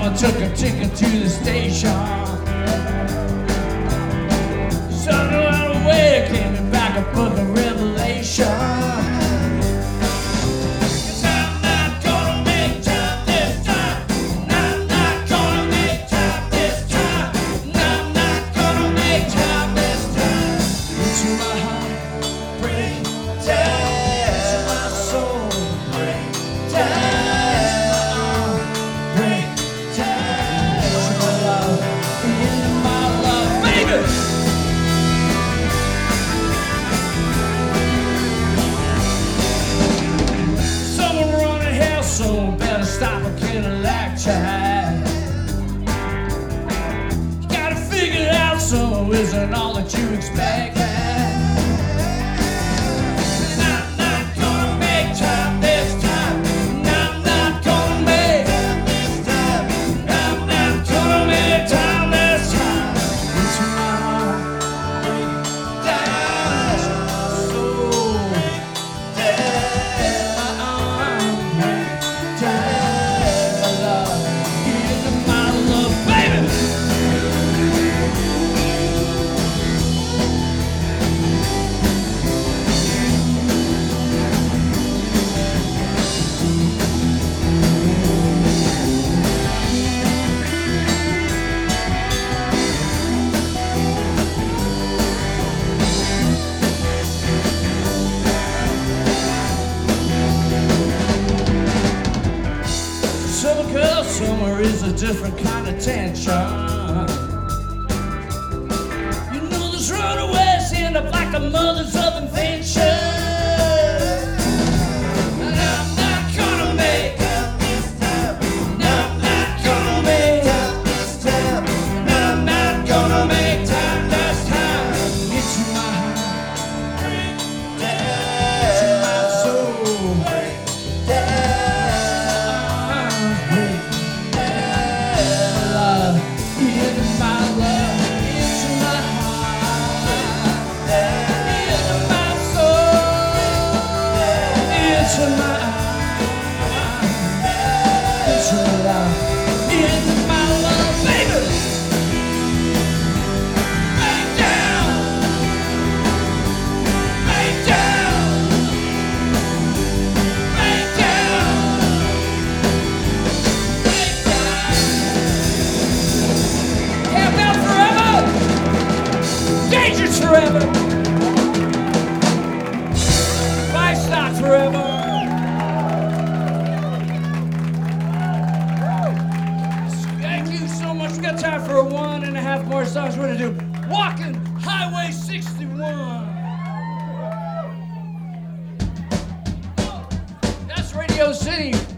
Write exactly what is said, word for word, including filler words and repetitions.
mama took a ticket to the station. Son ran away, came back a book of Revelation. So better stop a Cadillac child. You gotta figure it out, so isn't all that you expect. And I'm not gonna make time this time. And I'm not gonna make time this time. And I'm not gonna make time this time. It's my heart break down, it's my soul dead, my arm break. Summer girl, summer is a different kind of tension. You know this runaways end up like a mother's of invention. And I'm not gonna make this time. And I'm not gonna make this time. And I'm not gonna make time this time. It's my heart break down, it's my soul break down. Into my eyes, into my love, into my love, baby. Lay down, lay down, lay down, lay down. Camp out forever, dangerous forever, lifestyle forever. We got time for one and a half more songs. We're gonna do Walking Highway sixty-one. That's Radio City.